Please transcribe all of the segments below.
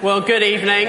Well, good evening.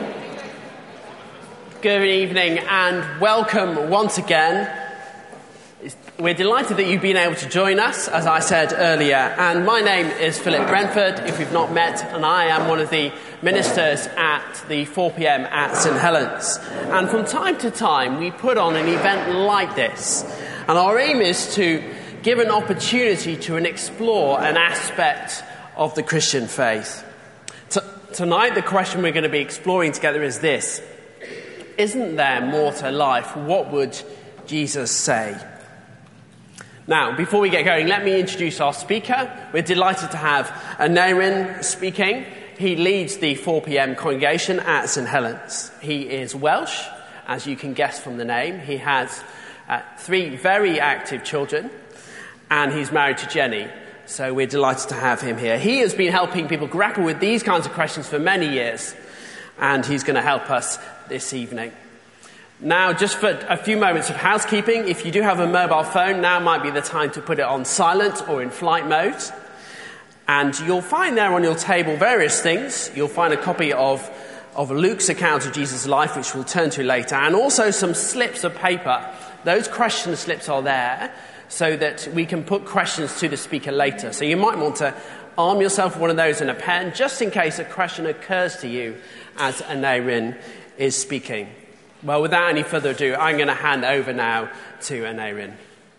Good evening and welcome once again. We're delighted that you've been able to join us, as I said earlier. And my name is Philip Brentford, if we've not met, and I am one of the ministers at the 4 p.m. at St Helens. And from time to time, we put on an event like this. And our aim is to give an opportunity to explore an aspect of the Christian faith. Tonight, the question we're going to be exploring together is this: isn't there more to life? What would Jesus say? Now, before we get going, let me introduce our speaker. We're delighted to have Aneurin speaking. He leads the 4 p.m. congregation at St Helens. He is Welsh, as you can guess from the name. He has 3 very active children, and he's married to Jenny. So we're delighted to have him here. He has been helping people grapple with these kinds of questions for many years, and he's going to help us this evening. Now, just for a few moments of housekeeping, if you do have a mobile phone, now might be the time to put it on silent or in flight mode. And you'll find there on your table various things. You'll find a copy of Luke's account of Jesus' life, which we'll turn to later, and also some slips of paper. Those question slips are there so that we can put questions to the speaker later. So you might want to arm yourself with one of those and a pen, just in case a question occurs to you as Aneurin is speaking. Well, without any further ado, I'm going to hand over now to Aneurin.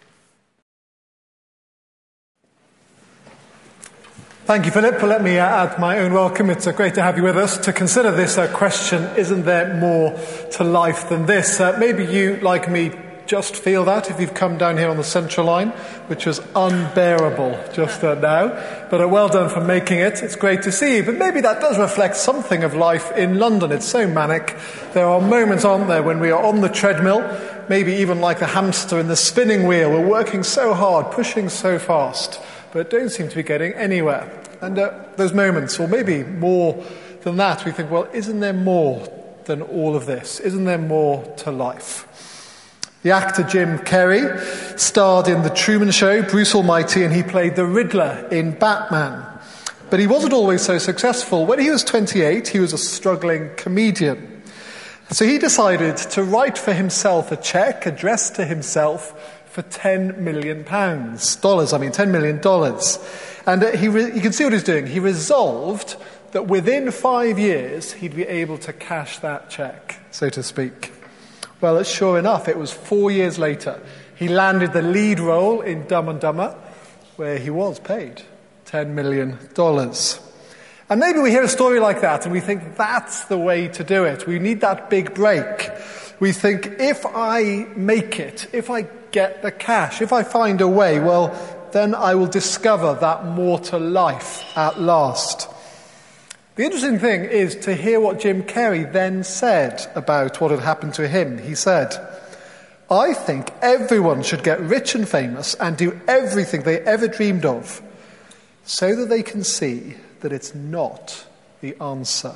Thank you, Philip, for letting me add my own welcome. It's great to have you with us to consider this question: isn't there more to life than this? Maybe you, like me, just feel that if you've come down here on the Central Line, which was unbearable just now. But well done for making it. It's great to see you. But maybe that does reflect something of life in London. It's so manic. There are moments, aren't there, when we are on the treadmill, maybe even like the hamster in the spinning wheel. We're working so hard, pushing so fast, but don't seem to be getting anywhere. And those moments, or maybe more than that, we think, well, isn't there more than all of this? Isn't there more to life? The actor Jim Carrey starred in The Truman Show, Bruce Almighty, and he played the Riddler in Batman. But he wasn't always so successful. When he was 28, he was a struggling comedian. So he decided to write for himself a cheque addressed to himself for $10 million. $10 million. And you can see what he's doing. He resolved that within 5 years, he'd be able to cash that cheque, so to speak. Well, sure enough, it was 4 years later. He landed the lead role in Dumb and Dumber, where he was paid $10 million. And maybe we hear a story like that and we think that's the way to do it. We need that big break. We think, if I make it, if I get the cash, if I find a way, well, then I will discover that more to life at last. The interesting thing is to hear what Jim Carrey then said about what had happened to him. He said, "I think everyone should get rich and famous and do everything they ever dreamed of so that they can see that it's not the answer."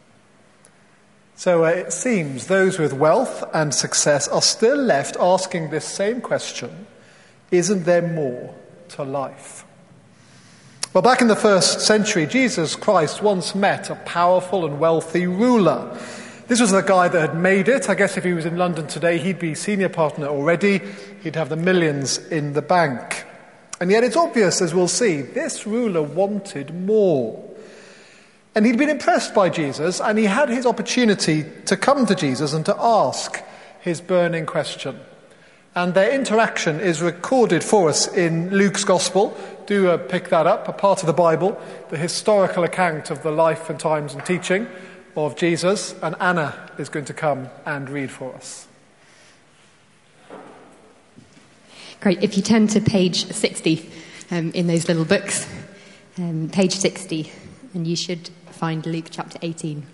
So it seems those with wealth and success are still left asking this same question: isn't there more to life? Well, back in the 1st century, Jesus Christ once met a powerful and wealthy ruler. This was the guy that had made it. I guess if he was in London today, he'd be senior partner already. He'd have the millions in the bank. And yet it's obvious, as we'll see, this ruler wanted more. And he'd been impressed by Jesus, and he had his opportunity to come to Jesus and to ask his burning question. And their interaction is recorded for us in Luke's Gospel. Do pick that up, a part of the Bible, the historical account of the life and times and teaching of Jesus. And Anna is going to come and read for us. Great. If you turn to page 60 in those little books, page 60, and you should find Luke chapter 18.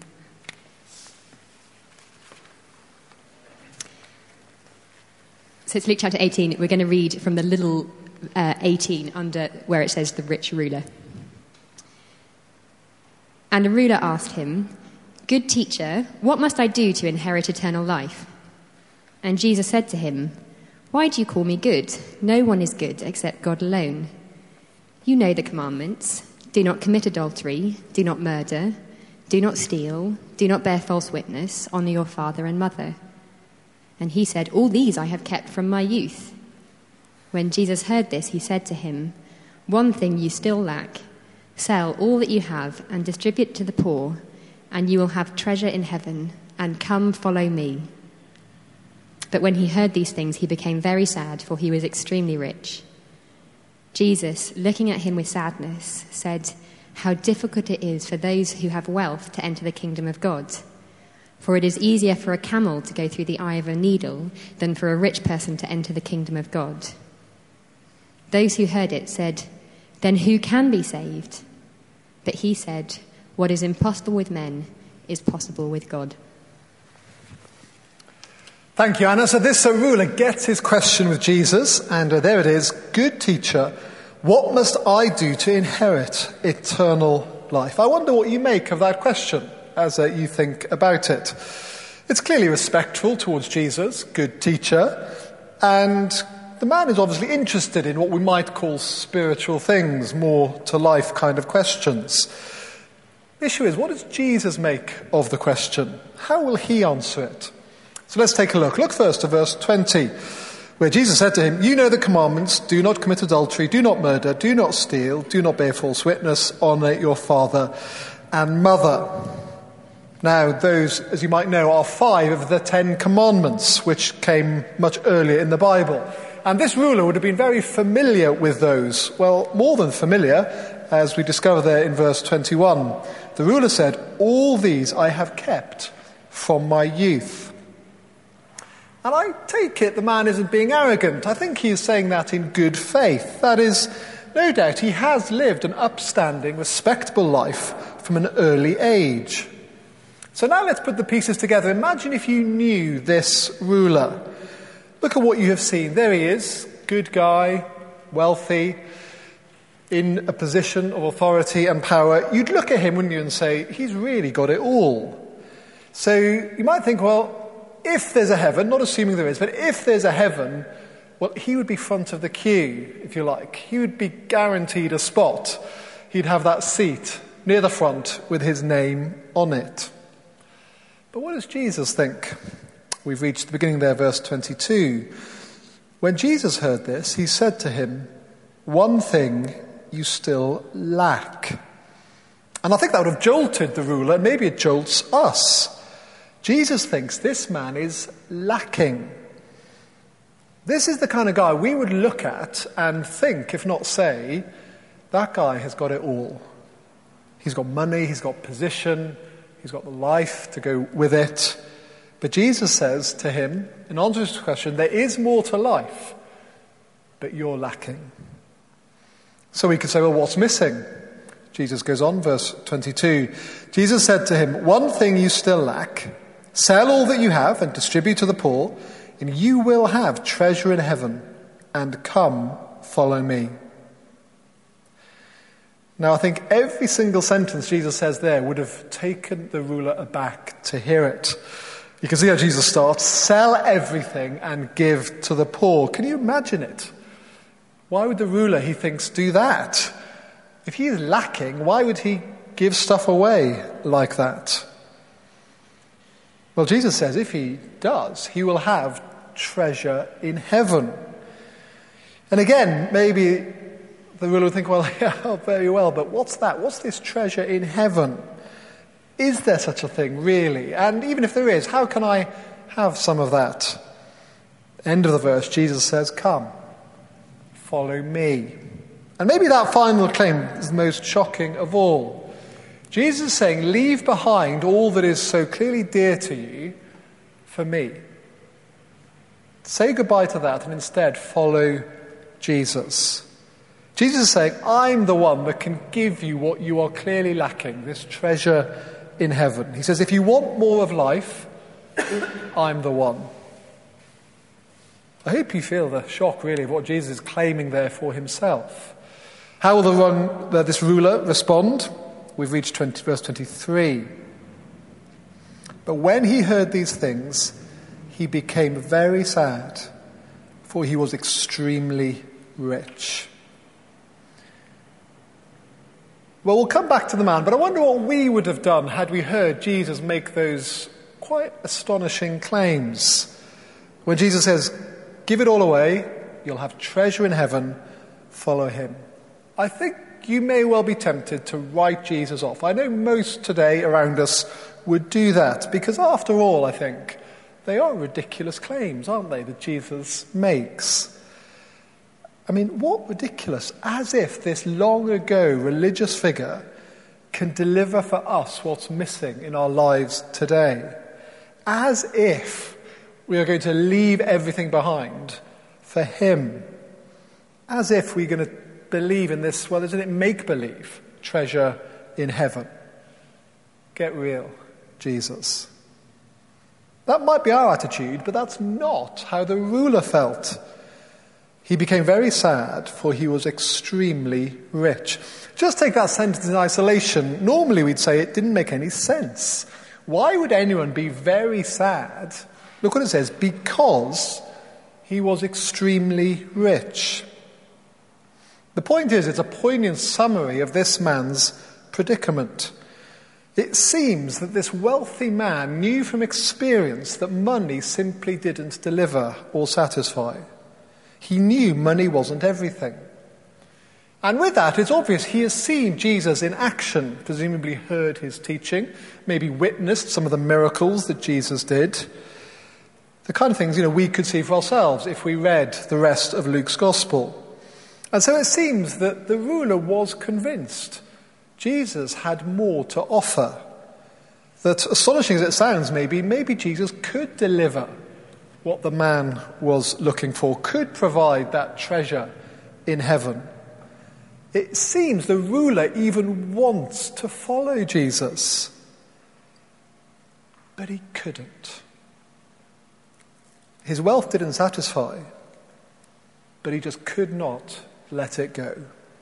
So it's Luke chapter 18. We're going to read from the little 18 under where it says the rich ruler. And a ruler asked him, "Good teacher, what must I do to inherit eternal life?" And Jesus said to him, "Why do you call me good? No one is good except God alone. You know the commandments. Do not commit adultery. Do not murder. "Do not steal, do not bear false witness, honour your father and mother." And he said, "All these I have kept from my youth." When Jesus heard this, he said to him, "One thing you still lack. Sell all that you have and distribute to the poor, and you will have treasure in heaven, and come follow me." But when he heard these things, he became very sad, for he was extremely rich. Jesus, looking at him with sadness, said, "How difficult it is for those who have wealth to enter the kingdom of God. For it is easier for a camel to go through the eye of a needle than for a rich person to enter the kingdom of God." Those who heard it said, "Then who can be saved?" But he said, "What is impossible with men is possible with God." Thank you, Anna. So this ruler gets his question with Jesus, and there it is. "Good teacher, what must I do to inherit eternal life?" I wonder what you make of that question as you think about it. It's clearly respectful towards Jesus, good teacher, and the man is obviously interested in what we might call spiritual things, more to life kind of questions. The issue is, what does Jesus make of the question? How will he answer it? So let's take a look. Look first to verse 20, where Jesus said to him, "You know the commandments: do not commit adultery, do not murder, do not steal, do not bear false witness, honour your father and mother." Now, those, as you might know, are 5 of the 10 commandments, which came much earlier in the Bible. And this ruler would have been very familiar with those. Well, more than familiar, as we discover there in verse 21. The ruler said, "All these I have kept from my youth." And I take it the man isn't being arrogant. I think he is saying that in good faith. That is, no doubt he has lived an upstanding, respectable life from an early age. So now let's put the pieces together. Imagine if you knew this ruler. Look at what you have seen. There he is, good guy, wealthy, in a position of authority and power. You'd look at him, wouldn't you, and say, he's really got it all. So you might think, well, if there's a heaven, not assuming there is, but if there's a heaven, well, he would be front of the queue, if you like. He would be guaranteed a spot. He'd have that seat near the front with his name on it. But what does Jesus think? We've reached the beginning there, verse 22. When Jesus heard this, he said to him, "One thing you still lack." And I think that would have jolted the ruler, and maybe it jolts us. Jesus thinks this man is lacking. This is the kind of guy we would look at and think, if not say, that guy has got it all. He's got money, he's got position, he's got the life to go with it. But Jesus says to him, in answer to his question, there is more to life, but you're lacking. So we could say, well, what's missing? Jesus goes on, verse 22. Jesus said to him, "One thing you still lack. Sell all that you have and distribute to the poor, and you will have treasure in heaven, and come, follow me." Now, I think every single sentence Jesus says there would have taken the ruler aback to hear it. You can see how Jesus starts, "Sell everything and give to the poor." Can you imagine it? Why would the ruler, he thinks, do that? If he is lacking, why would he give stuff away like that? Well, Jesus says if he does, he will have treasure in heaven. And again, maybe the ruler would think, well, yeah, very well, but what's that? What's this treasure in heaven? Is there such a thing, really? And even if there is, how can I have some of that? End of the verse, Jesus says, "Come, follow me." And maybe that final claim is the most shocking of all. Jesus is saying, leave behind all that is so clearly dear to you for me. Say goodbye to that and instead follow Jesus. Jesus is saying, I'm the one that can give you what you are clearly lacking, this treasure in heaven. He says, if you want more of life, I'm the one. I hope you feel the shock, really, of what Jesus is claiming there for himself. How will this ruler respond? We've reached verse 23. But when he heard these things, he became very sad, for he was extremely rich. Well, we'll come back to the man, but I wonder what we would have done had we heard Jesus make those quite astonishing claims. When Jesus says, give it all away, you'll have treasure in heaven, follow him. I think you may well be tempted to write Jesus off. I know most today around us would do that, because after all, I think, they are ridiculous claims, aren't they, that Jesus makes? I mean, what ridiculous, as if this long ago religious figure can deliver for us what's missing in our lives today. As if we are going to leave everything behind for him. As if we're going to believe in this, well, isn't it make-believe, treasure in heaven. Get real, Jesus. That might be our attitude, but that's not how the ruler felt. He became very sad, for he was extremely rich. Just take that sentence in isolation. Normally we'd say it didn't make any sense. Why would anyone be very sad? Look what it says, because he was extremely rich. The point is, it's a poignant summary of this man's predicament. It seems that this wealthy man knew from experience that money simply didn't deliver or satisfy. He knew money wasn't everything. And with that, it's obvious he has seen Jesus in action, presumably heard his teaching, maybe witnessed some of the miracles that Jesus did. The kind of things, we could see for ourselves if we read the rest of Luke's Gospel. And so it seems that the ruler was convinced Jesus had more to offer. That, astonishing as it sounds, maybe Jesus could deliver what the man was looking for, could provide that treasure in heaven. It seems the ruler even wants to follow Jesus, but he couldn't. His wealth didn't satisfy, but he just could not let it go.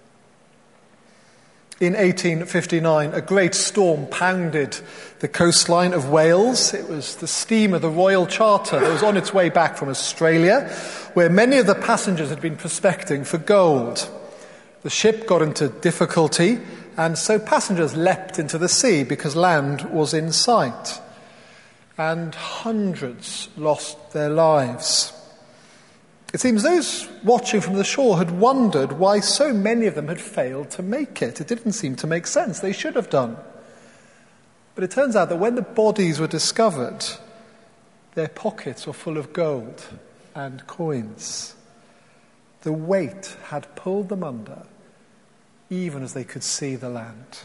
In 1859, a great storm pounded the coastline of Wales. It was the steamer, the Royal Charter, that was on its way back from Australia, where many of the passengers had been prospecting for gold. The ship got into difficulty, and so passengers leapt into the sea because land was in sight. And hundreds lost their lives. It seems those watching from the shore had wondered why so many of them had failed to make it. It didn't seem to make sense. They should have done. But it turns out that when the bodies were discovered, their pockets were full of gold and coins. The weight had pulled them under, even as they could see the land.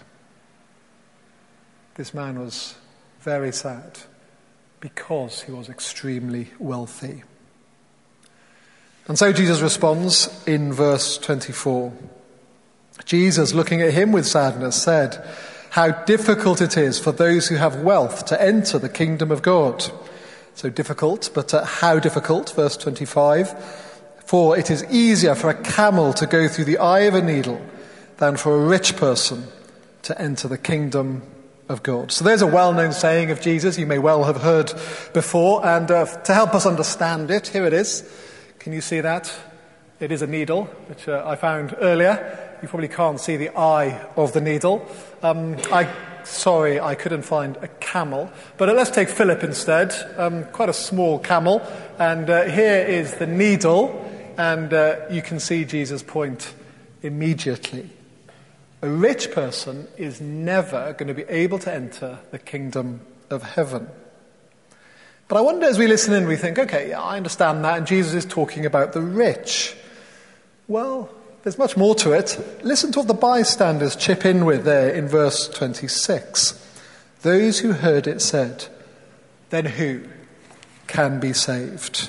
This man was very sad because he was extremely wealthy. And so Jesus responds in verse 24. Jesus, looking at him with sadness, said, "How difficult it is for those who have wealth to enter the kingdom of God." So difficult, but how difficult? Verse 25. "For it is easier for a camel to go through the eye of a needle than for a rich person to enter the kingdom of God." So there's a well-known saying of Jesus you may well have heard before, and to help us understand it, here it is. Can you see that? It is a needle, which I found earlier. You probably can't see the eye of the needle. Sorry, I couldn't find a camel. But let's take Philip instead. Quite a small camel. And here is the needle. And you can see Jesus' point immediately. A rich person is never going to be able to enter the kingdom of heaven. But I wonder, as we listen in, we think, okay, yeah, I understand that, and Jesus is talking about the rich. Well, there's much more to it. Listen to what the bystanders chip in with there in verse 26. Those who heard it said, "Then who can be saved?"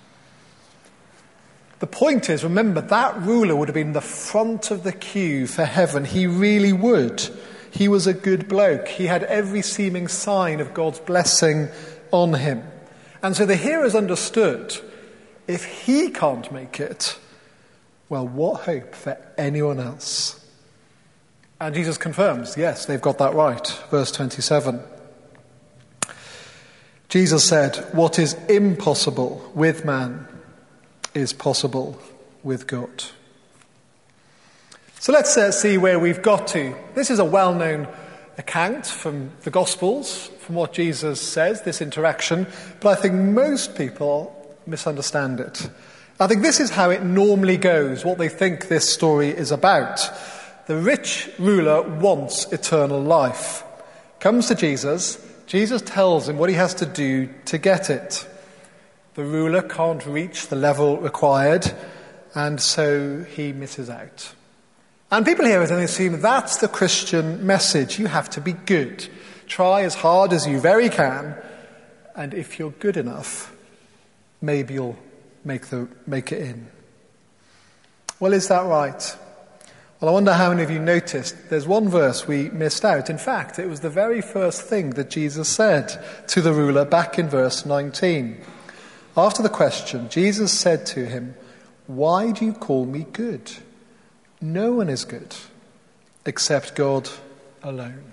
The point is, remember, that ruler would have been the front of the queue for heaven. He really would. He was a good bloke. He had every seeming sign of God's blessing on him. And so the hearers understood, if he can't make it, well, what hope for anyone else? And Jesus confirms, yes, they've got that right. Verse 27. Jesus said, "What is impossible with man is possible with God." So let's see where we've got to. This is a well-known account from the Gospels, from what Jesus says, this interaction, but I think most people misunderstand it. I think this is how it normally goes, what they think this story is about. The rich ruler wants eternal life. Comes to Jesus. Jesus tells him what he has to do to get it. The ruler can't reach the level required, and so he misses out. And people hear it and they assume that's the Christian message. You have to be good. Try as hard as you very can, and if you're good enough, maybe you'll make it in. Well, is that right? Well, I wonder how many of you noticed there's one verse we missed out. In fact, it was the very first thing that Jesus said to the ruler back in verse 19. After the question, Jesus said to him, "Why do you call me good? No one is good except God alone."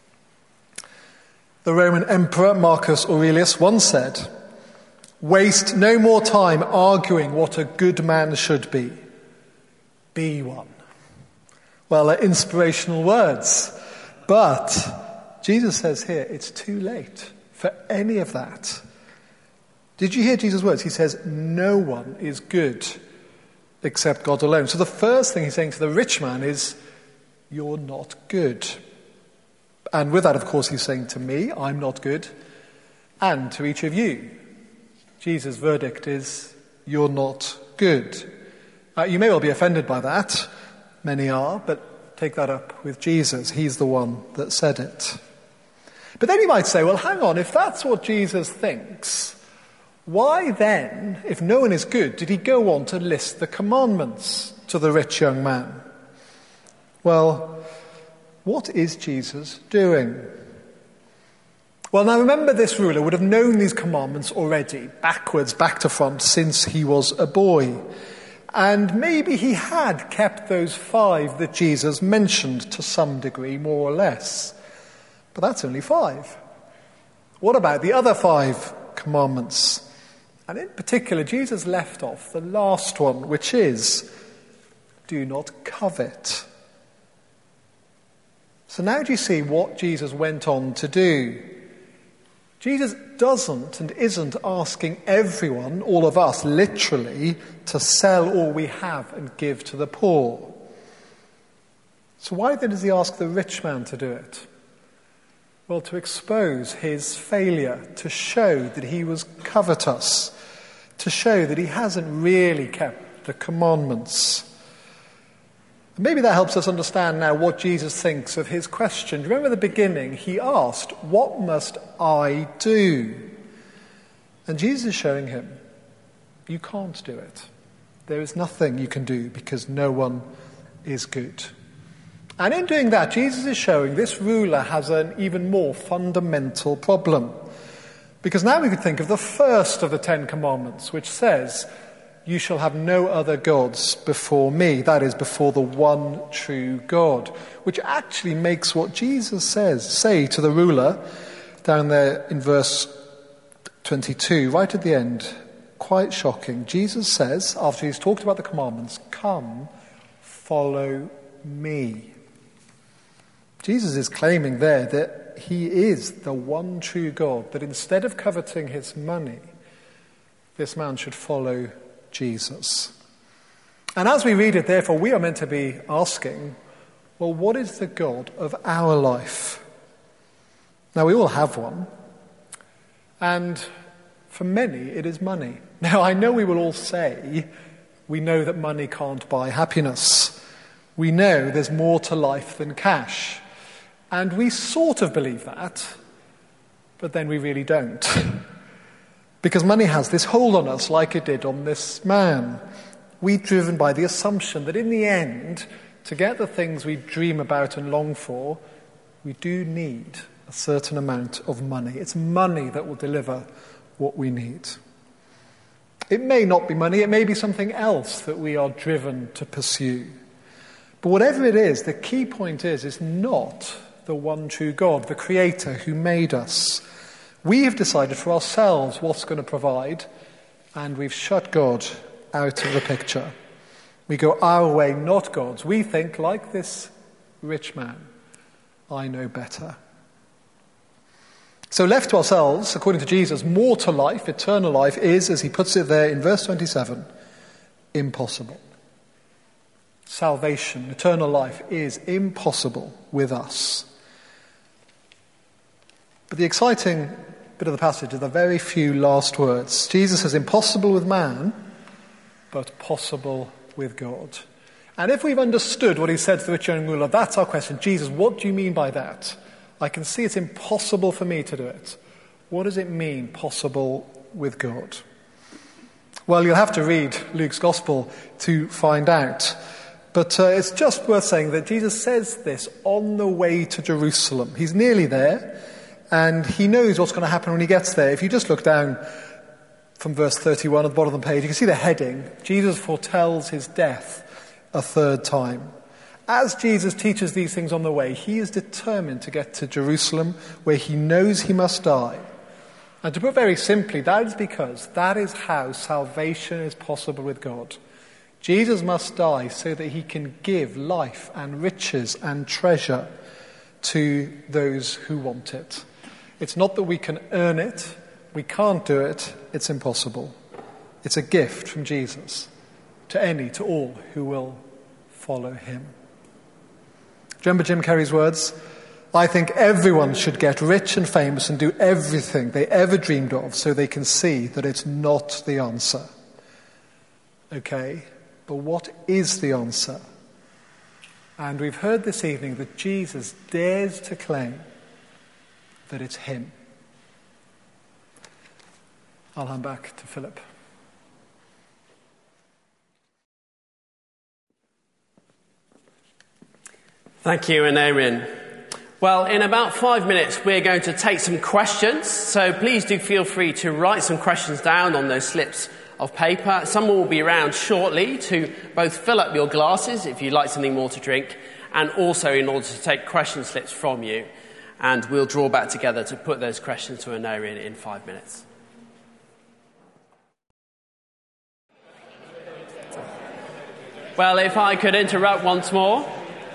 The Roman Emperor Marcus Aurelius once said, "Waste no more time arguing what a good man should be. Be one." Well, they're inspirational words. But Jesus says here, it's too late for any of that. Did you hear Jesus' words? He says, no one is good except God alone. So the first thing he's saying to the rich man is, you're not good. And with that, of course, he's saying to me, I'm not good, and to each of you. Jesus' verdict is, you're not good. You may well be offended by that. Many are, but take that up with Jesus. He's the one that said it. But then you might say, well, hang on, if that's what Jesus thinks, why then, if no one is good, did he go on to list the commandments to the rich young man? Well, what is Jesus doing? Well, now remember, this ruler would have known these commandments already, backwards, back to front, since he was a boy. And maybe he had kept those 5 that Jesus mentioned to some degree, more or less. But that's only 5. What about the other 5 commandments? And in particular, Jesus left off the last one, which is, do not covet. So now do you see what Jesus went on to do? Jesus doesn't and isn't asking everyone, all of us, literally, to sell all we have and give to the poor. So why then does he ask the rich man to do it? Well, to expose his failure, to show that he was covetous, to show that he hasn't really kept the commandments. Maybe that helps us understand now what Jesus thinks of his question. Remember the beginning, he asked, what must I do? And Jesus is showing him, you can't do it. There is nothing you can do because no one is good. And in doing that, Jesus is showing this ruler has an even more fundamental problem. Because now we could think of the first of the 10 commandments, which says, you shall have no other gods before me. That is, before the one true God. Which actually makes what Jesus say to the ruler, down there in verse 22, right at the end, quite shocking. Jesus says, after he's talked about the commandments, come, follow me. Jesus is claiming there that he is the one true God, that instead of coveting his money, this man should follow Jesus. And as we read it, therefore, we are meant to be asking, well, what is the God of our life? Now, we all have one. And for many, it is money. Now, I know we will all say, we know that money can't buy happiness. We know there's more to life than cash. And we sort of believe that, but then we really don't. Because money has this hold on us like it did on this man. We're driven by the assumption that in the end, to get the things we dream about and long for, we do need a certain amount of money. It's money that will deliver what we need. It may not be money, it may be something else that we are driven to pursue. But whatever it is, the key point is not the one true God, the Creator who made us. We have decided for ourselves what's going to provide, and we've shut God out of the picture. We go our way, not God's. We think, like this rich man, I know better. So left to ourselves, according to Jesus, more to life, eternal life, is, as he puts it there in verse 27, impossible. Salvation, eternal life, is impossible with us. But the exciting bit of the passage are the very few last words. Jesus says, impossible with man, but possible with God. And if we've understood what he said to the rich young ruler, that's our question. Jesus, what do you mean by that? I can see it's impossible for me to do it. What does it mean, possible with God? Well, you'll have to read Luke's Gospel to find out. But it's just worth saying that Jesus says this on the way to Jerusalem. He's nearly there, and he knows what's going to happen when he gets there. If you just look down from verse 31 at the bottom of the page, you can see the heading. Jesus foretells his death a third time. As Jesus teaches these things on the way, he is determined to get to Jerusalem, where he knows he must die. And to put very simply, that is because that is how salvation is possible with God. Jesus must die so that he can give life and riches and treasure to those who want it. It's not that we can earn it. We can't do it. It's impossible. It's a gift from Jesus to all who will follow him. Do you remember Jim Carrey's words? I think everyone should get rich and famous and do everything they ever dreamed of so they can see that it's not the answer. Okay, but what is the answer? And we've heard this evening that Jesus dares to claim that it's him. I'll hand back to Philip. Thank you, Anarian. Well, in about 5 minutes, we're going to take some questions. So please do feel free to write some questions down on those slips of paper. Someone will be around shortly to both fill up your glasses if you'd like something more to drink, and also in order to take question slips from you. And we'll draw back together to put those questions to Anarian in 5 minutes. Well, if I could interrupt once more.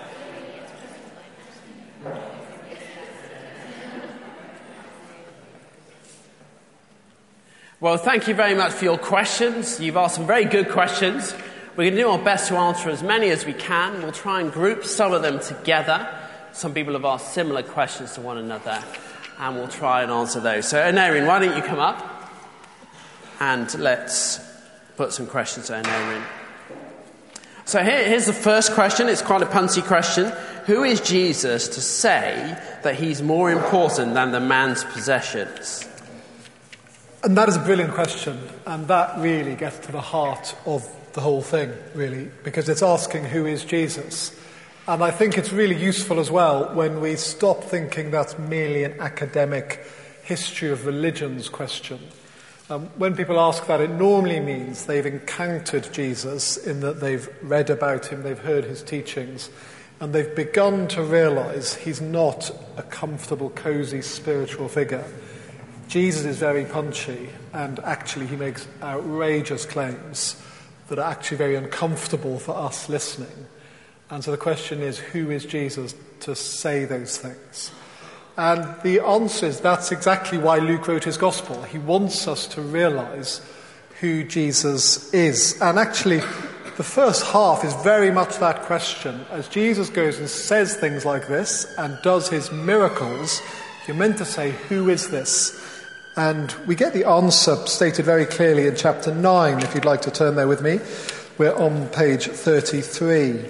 Well, thank you very much for your questions. You've asked some very good questions. We're going to do our best to answer as many as we can. We'll try and group some of them together. Some people have asked similar questions to one another, and we'll try and answer those. So, Anarian, why don't you come up and let's put some questions to Anarian. So here's the first question. It's quite a punchy question. Who is Jesus to say that he's more important than the man's possessions? And that is a brilliant question, and that really gets to the heart of the whole thing, really, because it's asking who is Jesus. And I think it's really useful as well when we stop thinking that's merely an academic history of religions question. When people ask that, it normally means they've encountered Jesus in that they've read about him, they've heard his teachings, and they've begun to realise he's not a comfortable, cosy spiritual figure. Jesus is very punchy, and actually he makes outrageous claims that are actually very uncomfortable for us listening. And so the question is, who is Jesus to say those things? And the answer is that's exactly why Luke wrote his gospel. He wants us to realise who Jesus is. And actually, the first half is very much that question. As Jesus goes and says things like this and does his miracles, you're meant to say, who is this? And we get the answer stated very clearly in chapter 9, if you'd like to turn there with me. We're on page 33.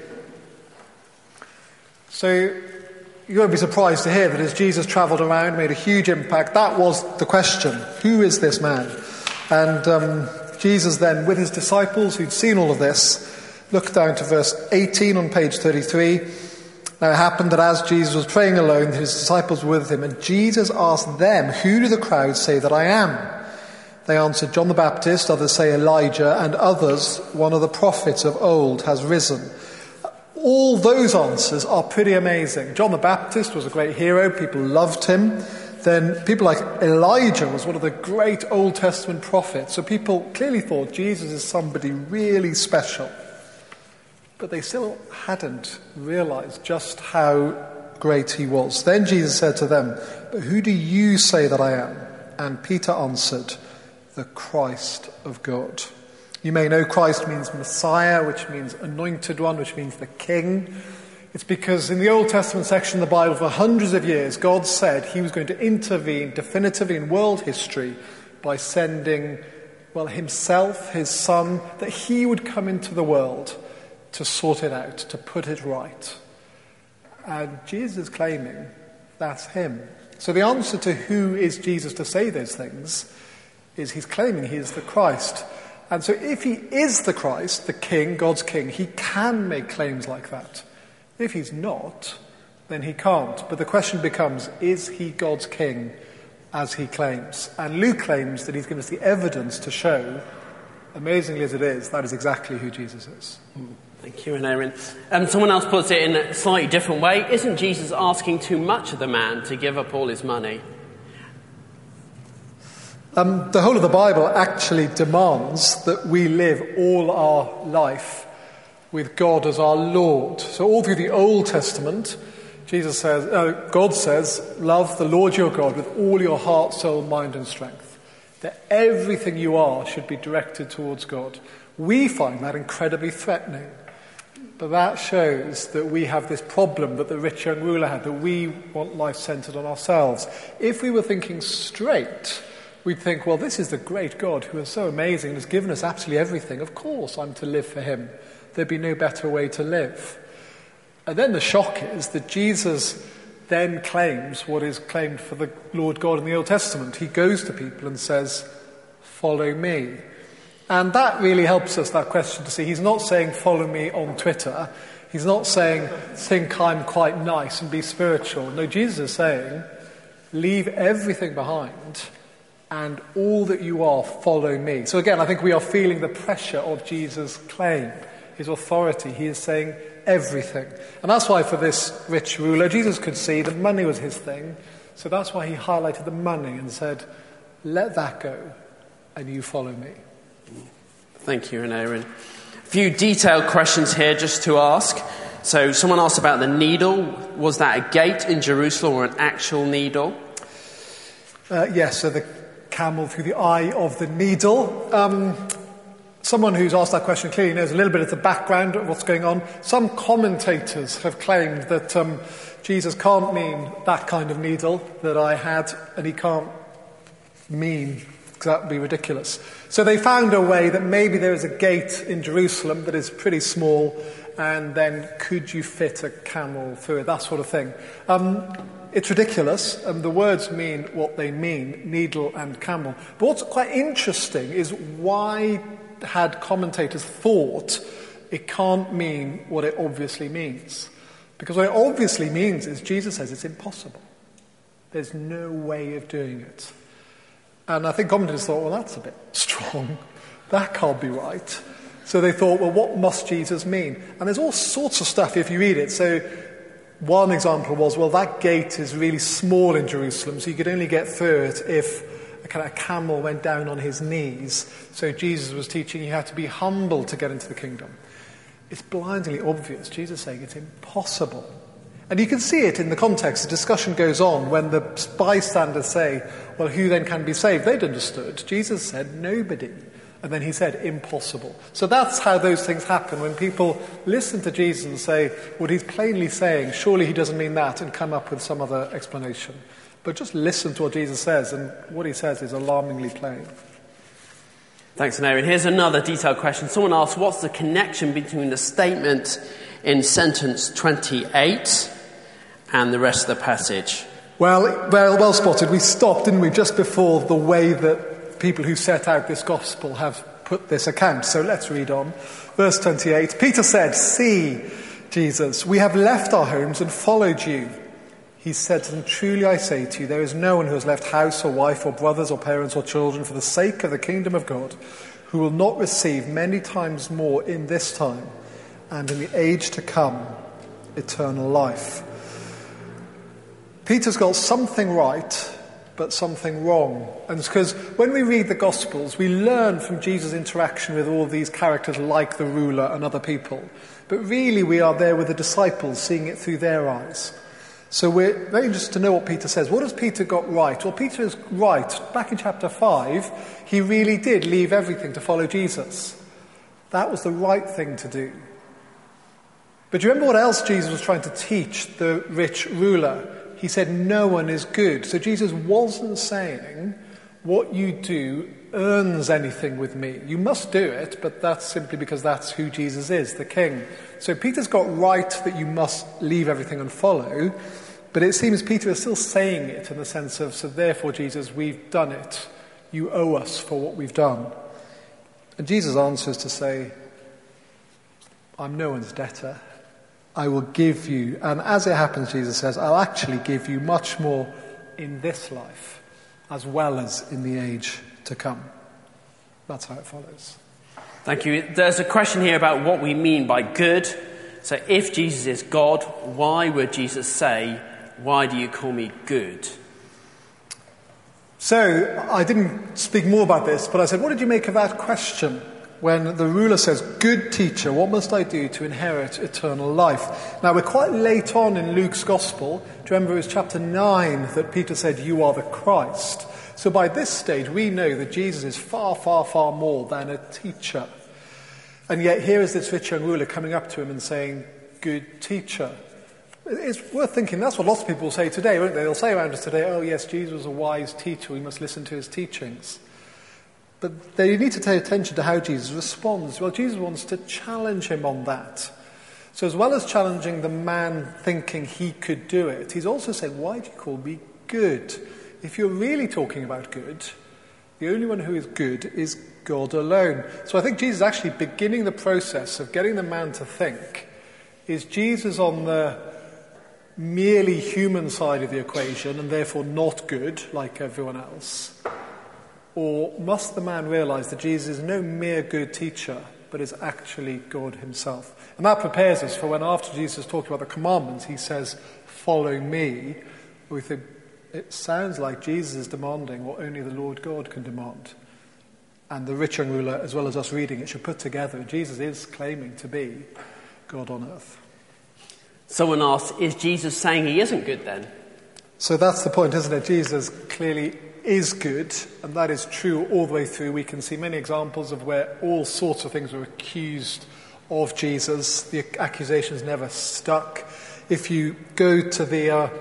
So you won't be surprised to hear that as Jesus travelled around, made a huge impact, that was the question. Who is this man? And Jesus then, with his disciples who'd seen all of this, looked down to verse 18 on page 33. Now it happened that as Jesus was praying alone, his disciples were with him, and Jesus asked them, who do the crowd say that I am? They answered, John the Baptist, others say Elijah, and others, one of the prophets of old has risen. All those answers are pretty amazing. John the Baptist was a great hero, people loved him. Then people like Elijah was one of the great Old Testament prophets, so people clearly thought Jesus is somebody really special. but they still hadn't realized just how great he was. Then Jesus said to them, "But who do you say that I am?" And Peter answered, "The Christ of God." You may know Christ means Messiah, which means anointed one, which means the King. It's because in the Old Testament section of the Bible for hundreds of years, God said he was going to intervene definitively in world history by sending, himself, his son, that he would come into the world to sort it out, to put it right. And Jesus is claiming that's him. So the answer to who is Jesus to say those things is he's claiming he is the Christ. And so if he is the Christ, the King, God's King, he can make claims like that. If he's not, then he can't. But the question becomes, is he God's King as he claims? And Luke claims that he's given us the evidence to show, amazingly as it is, that is exactly who Jesus is. Thank you, Aaron. Someone else puts it in a slightly different way. Isn't Jesus asking too much of the man to give up all his money? The whole of the Bible actually demands that we live all our life with God as our Lord. So all through the Old Testament, God says, love the Lord your God with all your heart, soul, mind and strength. That everything you are should be directed towards God. We find that incredibly threatening. But that shows that we have this problem that the rich young ruler had, that we want life centered on ourselves. If we were thinking straight, we'd think, well, this is the great God who is so amazing and has given us absolutely everything. Of course I'm to live for him. There'd be no better way to live. And then the shock is that Jesus then claims what is claimed for the Lord God in the Old Testament. He goes to people and says, "Follow me." And that really helps us, that question, to see he's not saying, "Follow me on Twitter." He's not saying, "Think I'm quite nice and be spiritual." No, Jesus is saying, leave everything behind and all that you are, follow me. So again, I think we are feeling the pressure of Jesus' claim, his authority. He is saying everything. And that's why for this rich ruler, Jesus could see that money was his thing. So that's why he highlighted the money and said, let that go and you follow me. Thank you, Aaron. A few detailed questions here just to ask. So someone asked about the needle. Was that a gate in Jerusalem or an actual needle? Yes, so the camel through the eye of the needle. Someone who's asked that question clearly knows a little bit of the background of what's going on. Some commentators have claimed that Jesus can't mean that kind of needle that I had, and he can't mean, because that would be ridiculous. So they found a way that maybe there is a gate in Jerusalem that is pretty small, and then could you fit a camel through it, that sort of thing. It's ridiculous, and the words mean what they mean, needle and camel. But what's quite interesting is why had commentators thought it can't mean what it obviously means. Because what it obviously means is Jesus says it's impossible. There's no way of doing it. And I think commentators thought, well, that's a bit strong. That can't be right. So they thought, well, what must Jesus mean? And there's all sorts of stuff if you read it. So one example was, well, that gate is really small in Jerusalem, so you could only get through it if a camel went down on his knees. So Jesus was teaching you how to be humble to get into the kingdom. It's blindingly obvious. Jesus is saying it's impossible. And you can see it in the context. The discussion goes on when the bystanders say, well, who then can be saved? They'd understood. Jesus said, nobody. And then he said, impossible. So that's how those things happen. When people listen to Jesus and say, what he's plainly saying, surely he doesn't mean that, and come up with some other explanation. But just listen to what Jesus says, and what he says is alarmingly plain. Thanks, Aaron. Here's another detailed question. Someone asked, what's the connection between the statement in sentence 28 and the rest of the passage? Well spotted. We stopped, didn't we, just before the way that people who set out this gospel have put this account. So let's read on. Verse 28. Peter said, "See, Jesus, we have left our homes and followed you." He said to them, "Truly I say to you, there is no one who has left house or wife or brothers or parents or children for the sake of the kingdom of God who will not receive many times more in this time and in the age to come eternal life." Peter's got something right, but something wrong. And it's because when we read the Gospels, we learn from Jesus' interaction with all these characters like the ruler and other people. But really we are there with the disciples, seeing it through their eyes. So we're very interested to know what Peter says. What has Peter got right? Well, Peter is right. Back in chapter 5, he really did leave everything to follow Jesus. That was the right thing to do. But do you remember what else Jesus was trying to teach the rich ruler? He said, no one is good. So Jesus wasn't saying what you do earns anything with me. You must do it, but that's simply because that's who Jesus is, the king. So Peter's got right that you must leave everything and follow, but it seems Peter is still saying it in the sense of, so therefore, Jesus, we've done it. You owe us for what we've done. And Jesus answers to say, I'm no one's debtor. I will give you, and as it happens, Jesus says, I'll actually give you much more in this life as well as in the age to come. That's how it follows. Thank you. There's a question here about what we mean by good. So if Jesus is God, why would Jesus say, why do you call me good? So I didn't speak more about this, but I said, what did you make of that question? When the ruler says, good teacher, what must I do to inherit eternal life? Now, we're quite late on in Luke's Gospel. Do you remember it was chapter 9 that Peter said, you are the Christ? So by this stage, we know that Jesus is far, far, far more than a teacher. And yet here is this rich young ruler coming up to him and saying, good teacher. It's worth thinking, that's what lots of people will say today, won't they? They'll say around us today, oh yes, Jesus was a wise teacher, we must listen to his teachings. But they need to pay attention to how Jesus responds. Well, Jesus wants to challenge him on that. So as well as challenging the man thinking he could do it, he's also saying, why do you call me good? If you're really talking about good, the only one who is good is God alone. So I think Jesus is actually beginning the process of getting the man to think, is Jesus on the merely human side of the equation and therefore not good like everyone else? Or must the man realize that Jesus is no mere good teacher, but is actually God himself? And that prepares us for when after Jesus talked about the commandments, he says, follow me. We think, it sounds like Jesus is demanding what only the Lord God can demand. And the rich young ruler, as well as us reading it, should put together, Jesus is claiming to be God on earth. Someone asks, is Jesus saying he isn't good then? So that's the point, isn't it? Jesus clearly is good, and that is true all the way through. We can see many examples of where all sorts of things were accused of Jesus. The accusations never stuck. If you go to the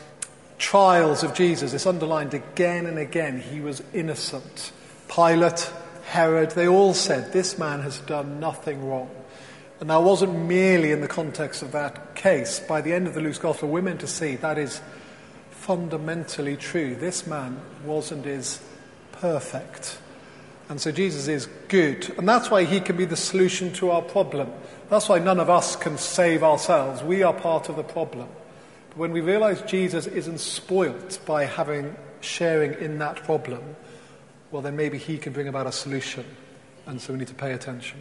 trials of Jesus, it's underlined again and again, he was innocent. Pilate, Herod, they all said, this man has done nothing wrong. And that wasn't merely in the context of that case. By the end of the Luke's Gospel, we're meant to see that is fundamentally true. This man was and is perfect. And so Jesus is good. And that's why he can be the solution to our problem. That's why none of us can save ourselves. We are part of the problem. But when we realize Jesus isn't spoilt by sharing in that problem, well, then maybe he can bring about a solution. And so we need to pay attention.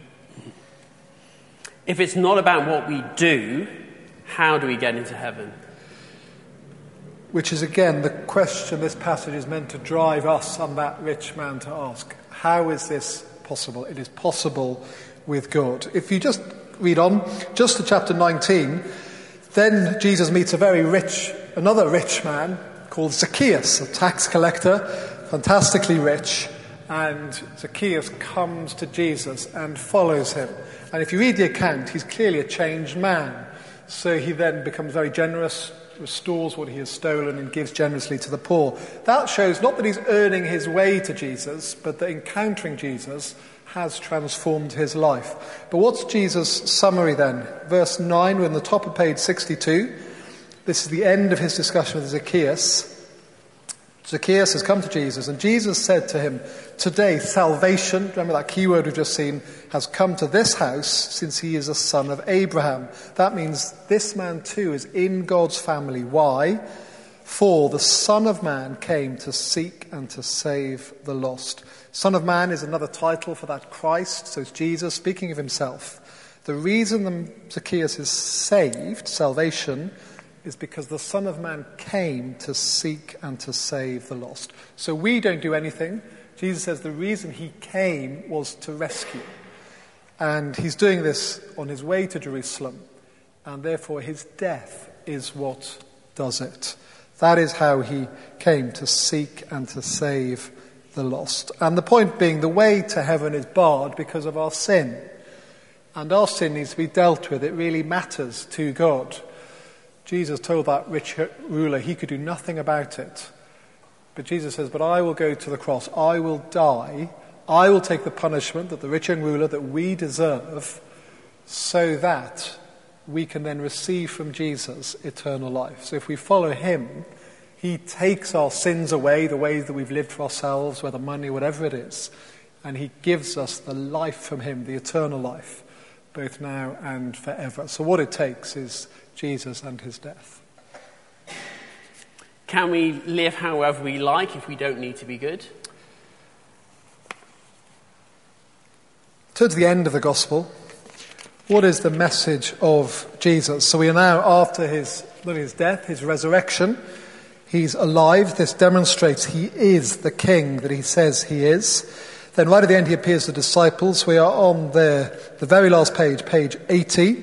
If it's not about what we do, how do we get into heaven? Which is, again, the question this passage is meant to drive us and that rich man to ask. How is this possible? It is possible with God. If you just read on, just to chapter 19, then Jesus meets another rich man called Zacchaeus, a tax collector, fantastically rich. And Zacchaeus comes to Jesus and follows him. And if you read the account, he's clearly a changed man. So he then becomes very generous, restores what he has stolen and gives generously to the poor. That shows not that he's earning his way to Jesus, but that encountering Jesus has transformed his life. But what's Jesus' summary then? Verse 9, we're on the top of page 62. This is the end of his discussion with Zacchaeus. Zacchaeus has come to Jesus, and Jesus said to him, today salvation, remember that key word we've just seen, has come to this house since he is a son of Abraham. That means this man too is in God's family. Why? For the Son of Man came to seek and to save the lost. Son of Man is another title for that Christ, so it's Jesus speaking of himself. The reason Zacchaeus is saved, salvation, is because the Son of Man came to seek and to save the lost. So we don't do anything. Jesus says the reason he came was to rescue. And he's doing this on his way to Jerusalem, and therefore his death is what does it. That is how he came, to seek and to save the lost. And the point being, the way to heaven is barred because of our sin. And our sin needs to be dealt with. It really matters to God. Jesus told that rich ruler he could do nothing about it. But Jesus says, but I will go to the cross. I will die. I will take the punishment that the rich young ruler that we deserve, so that we can then receive from Jesus eternal life. So if we follow him, he takes our sins away, the ways that we've lived for ourselves, whether money, whatever it is, and he gives us the life from him, the eternal life, both now and forever. So what it takes is Jesus and his death. Can we live however we like if we don't need to be good? Towards the end of the gospel, what is the message of Jesus? So we are now after his death, his resurrection. He's alive. This demonstrates he is the king that he says he is. Then right at the end he appears to disciples. We are on the very last page, page 80.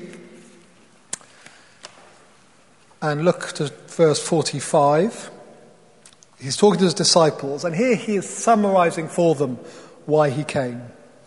And look to verse 45. He's talking to his disciples, and here he is summarizing for them why he came.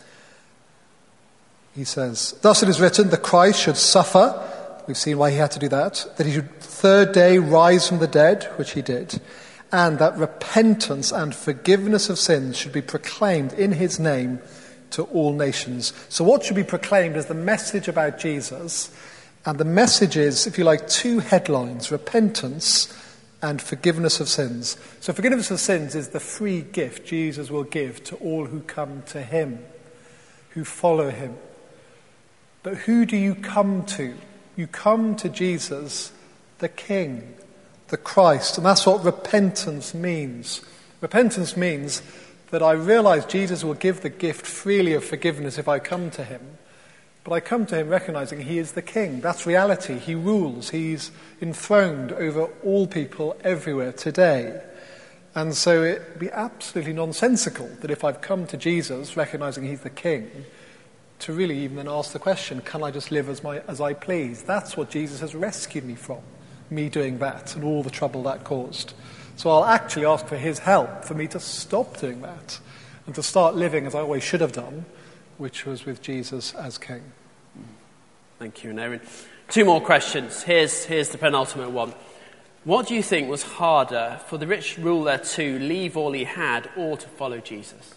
He says, thus it is written, the Christ should suffer. We've seen why he had to do that. That he should third day rise from the dead, which he did. And that repentance and forgiveness of sins should be proclaimed in his name to all nations. So what should be proclaimed is the message about Jesus. And the message is, if you like, two headlines: repentance and forgiveness of sins. So forgiveness of sins is the free gift Jesus will give to all who come to him, who follow him. But who do you come to? You come to Jesus, the King, the Christ. And that's what repentance means. Repentance means that I realize Jesus will give the gift freely of forgiveness if I come to him. But I come to him recognizing he is the King. That's reality. He rules. He's enthroned over all people everywhere today. And so it'd be absolutely nonsensical that if I've come to Jesus recognizing he's the King, to really even then ask the question, can I just live as I please? That's what Jesus has rescued me from, me doing that and all the trouble that caused. So I'll actually ask for his help for me to stop doing that and to start living as I always should have done, which was with Jesus as King. Thank you, Aaron. Two more questions. Here's the penultimate one. What do you think was harder, for the rich ruler to leave all he had or to follow Jesus?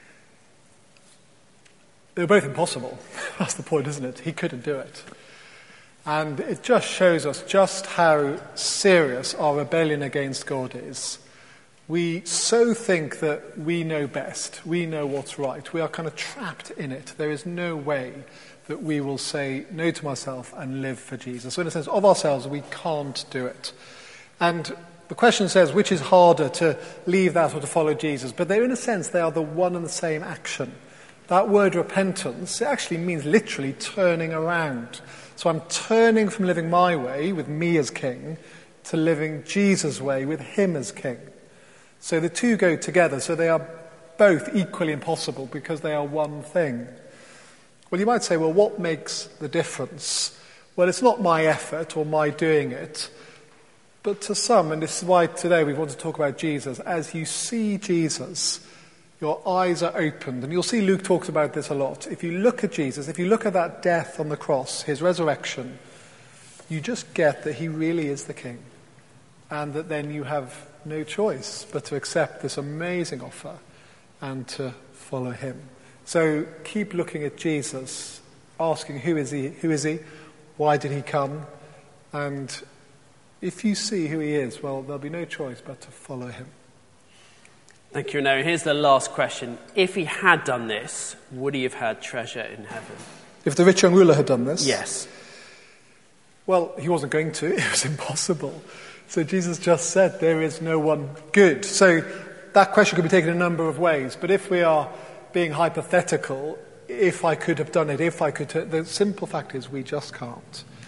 They were both impossible. That's the point, isn't it? He couldn't do it. And it just shows us just how serious our rebellion against God is. We so think that we know best. We know what's right. We are kind of trapped in it. There is no way that we will say no to myself and live for Jesus. So in a sense, of ourselves, we can't do it. And the question says, which is harder, to leave that or to follow Jesus? But in a sense, they are the one and the same action. That word repentance, it actually means literally turning around. So I'm turning from living my way with me as king to living Jesus' way with him as king. So the two go together. So they are both equally impossible because they are one thing. Well, you might say, well, what makes the difference? Well, it's not my effort or my doing it. But to some, and this is why today we want to talk about Jesus, as you see Jesus, your eyes are opened. And you'll see Luke talks about this a lot. If you look at Jesus, if you look at that death on the cross, his resurrection, you just get that he really is the King. And that then you have no choice but to accept this amazing offer and to follow him. So keep looking at Jesus, asking, who is he? Who is he? Why did he come? And if you see who he is, well, there'll be no choice but to follow him. Thank you, Aaron. Here's the last question. If he had done this, would he have had treasure in heaven? If the rich young ruler had done this? Yes. Well, he wasn't going to. It was impossible. So Jesus just said there is no one good. So that question could be taken a number of ways. But if we are being hypothetical, if I could have done it, the simple fact is we just can't.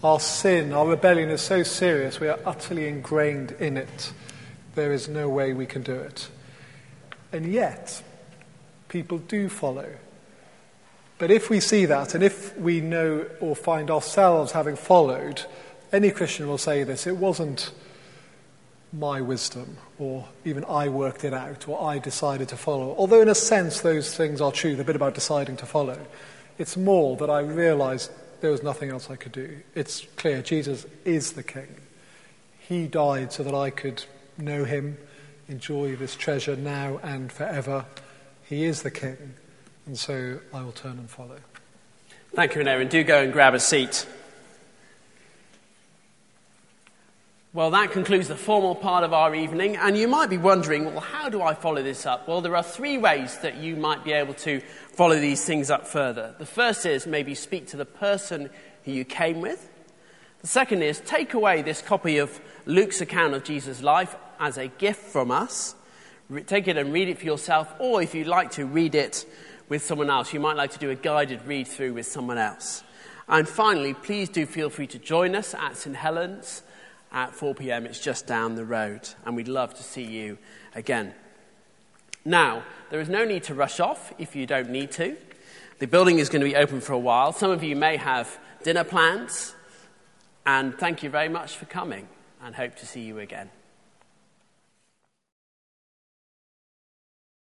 Our sin, our rebellion is so serious, we are utterly ingrained in it. There is no way we can do it. And yet, people do follow. But if we see that, and if we know or find ourselves having followed, any Christian will say this: it wasn't my wisdom, or even I worked it out, or I decided to follow. Although in a sense those things are true, the bit about deciding to follow. It's more that I realised there was nothing else I could do. It's clear Jesus is the King. He died so that I could know him, enjoy this treasure now and forever. He is the King, and so I will turn and follow. Thank you, Aaron. Do go and grab a seat. Well, that concludes the formal part of our evening, and you might be wondering, well, how do I follow this up? Well, there are 3 ways that you might be able to follow these things up further. The first is maybe speak to the person who you came with. The second is take away this copy of Luke's account of Jesus' life as a gift from us. Take it and read it for yourself, or if you'd like to, read it with someone else. You might like to do a guided read-through with someone else. And finally, please do feel free to join us at St. Helens at 4 p.m. It's just down the road, and we'd love to see you again. Now, there is no need to rush off if you don't need to. The building is going to be open for a while. Some of you may have dinner plans, and thank you very much for coming, and hope to see you again.